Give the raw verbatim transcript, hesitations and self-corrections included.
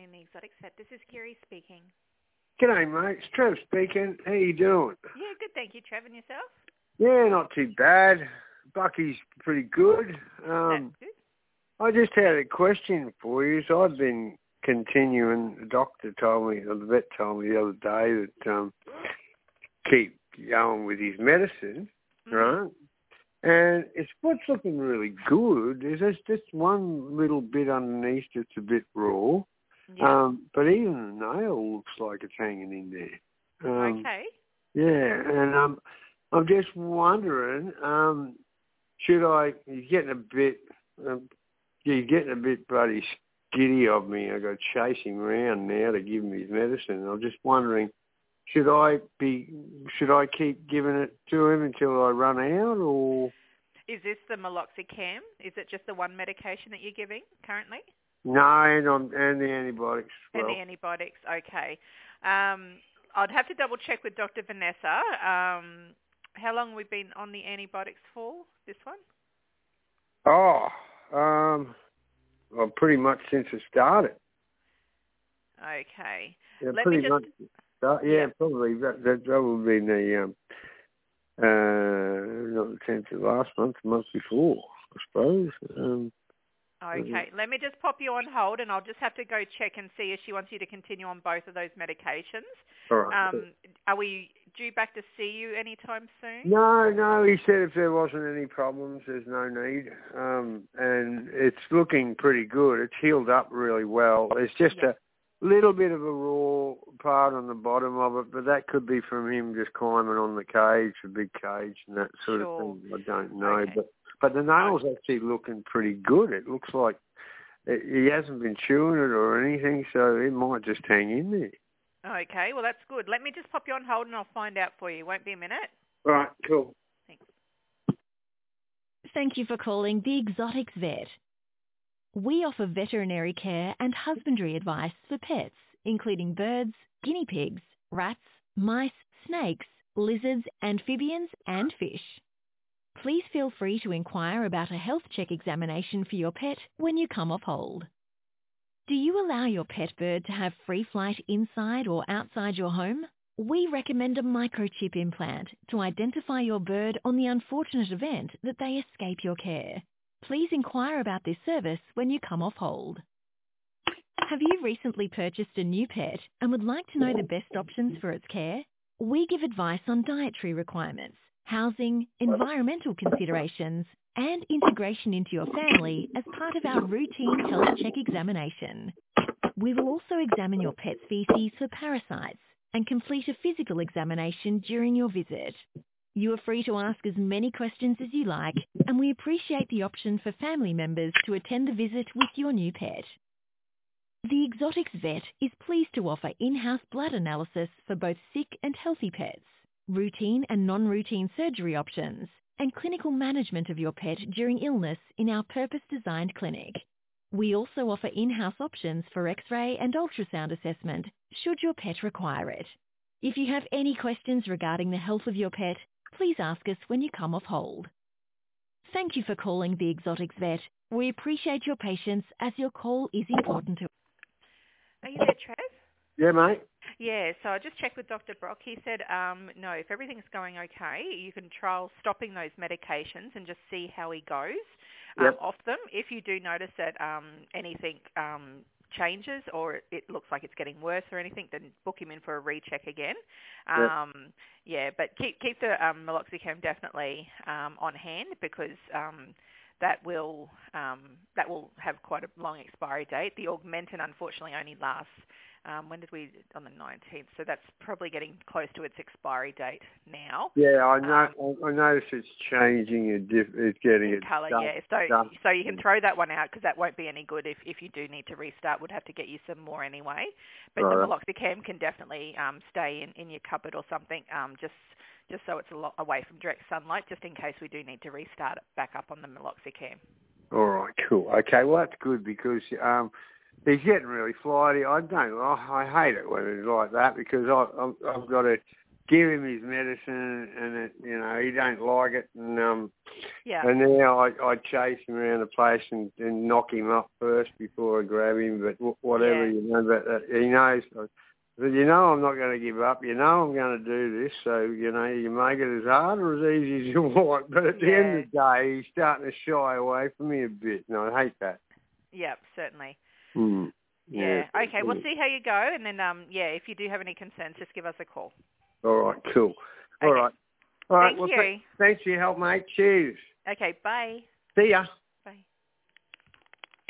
afternoon, the Exotic Set. This is Kiri speaking. G'day, mate. It's Trev speaking. How you doing? Yeah, good, thank you, Trev. And yourself? Yeah, not too bad. Bucky's pretty good. Um, That's good. I just had a question for you. So I've been continuing, the doctor told me, or the vet told me the other day that um, keep going with his medicine, Mm-hmm. right? And it's what's looking really good is there's just one little bit underneath that's a bit raw. Yeah. Um, but even the nail looks like it's hanging in there. Um, okay. Yeah, and um, I'm just wondering, um, should I? He's getting a bit, um, he's getting a bit bloody giddy of me. I got to chase him around now to give him his medicine. I'm just wondering, should I be? Should I keep giving it to him until I run out, or? Is this the meloxicam? Is it just the one medication that you're giving currently? No, and, I'm, and the antibiotics as And well. the antibiotics, okay. Um, I'd have to double check with Doctor Vanessa. Um, how long have we been on the antibiotics for, this one? Oh, um, well, pretty much since it started. Okay. Yeah, Let pretty me just... much. Start, yeah, yeah. probably. That, that, that would be the, um, uh, not the tenth of last month, the month before, I suppose. Um, Okay, let me just pop you on hold, and I'll just have to go check and see if she wants you to continue on both of those medications. all right. Um, are we due back to see you anytime soon? No, no, he said if there wasn't any problems, there's no need. Um, and it's looking pretty good. It's healed up really well. There's just Yeah. a little bit of a raw part on the bottom of it, but that could be from him just climbing on the cage, the big cage, and that sort Sure. of thing. I don't know. Okay. But but the nail's actually looking pretty good. It looks like it, he hasn't been chewing it or anything, so it might just hang in there. Okay, well, that's good. Let me just pop you on hold, and I'll find out for you. Won't be a minute. All right, cool. Thanks. Thank you for calling the Exotics Vet. We offer veterinary care and husbandry advice for pets, including birds, guinea pigs, rats, mice, snakes, lizards, amphibians, and fish. Please feel free to inquire about a health check examination for your pet when you come off hold. Do you allow your pet bird to have free flight inside or outside your home? We recommend a microchip implant to identify your bird on the unfortunate event that they escape your care. Please inquire about this service when you come off hold. Have you recently purchased a new pet and would like to know the best options for its care? We give advice on dietary requirements, housing, environmental considerations, and integration into your family as part of our routine health check examination. We will also examine your pet's feces for parasites and complete a physical examination during your visit. You are free to ask as many questions as you like, and we appreciate the option for family members to attend the visit with your new pet. The Exotics Vet is pleased to offer in-house blood analysis for both sick and healthy pets, routine and non-routine surgery options, and clinical management of your pet during illness in our purpose-designed clinic. We also offer in-house options for X-ray and ultrasound assessment should your pet require it. If you have any questions regarding the health of your pet, please ask us when you come off hold. Thank you for calling the Exotics Vet. We appreciate your patience as your call is important to us. Are you there, Trev? Yeah, mate. Yeah, so I just checked with Doctor Brock. He said, um, no, if everything's going okay, you can trial stopping those medications and just see how he goes um, Yep. off them. If you do notice that um, anything um, changes or it looks like it's getting worse or anything, then book him in for a recheck again. Yep. Um, yeah, but keep keep the um, meloxicam definitely um, on hand because um, that will um, that will have quite a long expiry date. The Augmentin, unfortunately, only lasts. Um, when did we, on the nineteenth, so that's probably getting close to its expiry date now. Yeah, I know. Um, I notice it's changing. And diff- it's getting in it colour, dark, yeah. So, dark. so you can throw that one out because that won't be any good if, if you do need to restart. We'd have to get you some more anyway. But Right. the meloxicam can definitely um, stay in, in your cupboard or something, um, just just so it's a lot away from direct sunlight, just in case we do need to restart it back up on the meloxicam. All right, cool. Okay, well that's good because um, he's getting really flighty. I don't. I, I hate it when it's like that because I, I've, I've got to give him his medicine, and it, you know, he don't like it, and um, yeah, and now I, I chase him around the place and, and knock him up first before I grab him. But w- whatever, yeah. you know, but uh, he knows. But you know, I'm not going to give up. You know, I'm going to do this. So you know, you make it as hard or as easy as you want. But at the Yeah. end of the day, he's starting to shy away from me a bit, and I hate that. Yep, certainly. Mm. Yeah. Yeah. Okay, we'll see how you go, and then um, yeah, if you do have any concerns, just give us a call. All right. Cool. All Okay. right. All right. Thank well, you. th- thanks for your help, mate. Cheers. Okay. Bye. See ya.